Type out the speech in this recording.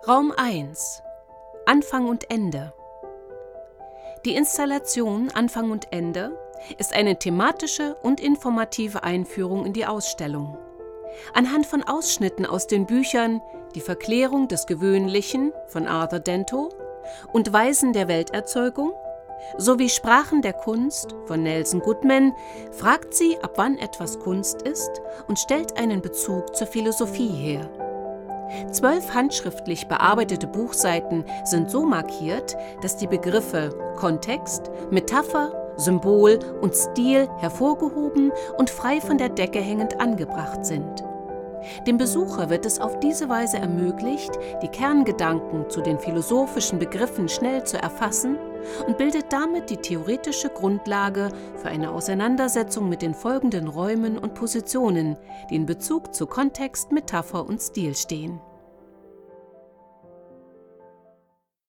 Raum 1 – Anfang und Ende. Die Installation Anfang und Ende ist eine thematische und informative Einführung in die Ausstellung. Anhand von Ausschnitten aus den Büchern Die Verklärung des Gewöhnlichen von Arthur Danto und Weisen der Welterzeugung sowie Sprachen der Kunst von Nelson Goodman fragt sie, ab wann etwas Kunst ist und stellt einen Bezug zur Philosophie her. 12 handschriftlich bearbeitete Buchseiten sind so markiert, dass die Begriffe Kontext, Metapher, Symbol und Stil hervorgehoben und frei von der Decke hängend angebracht sind. Dem Besucher wird es auf diese Weise ermöglicht, die Kerngedanken zu den philosophischen Begriffen schnell zu erfassen und bildet damit die theoretische Grundlage für eine Auseinandersetzung mit den folgenden Räumen und Positionen, die in Bezug zu Kontext, Metapher und Stil stehen.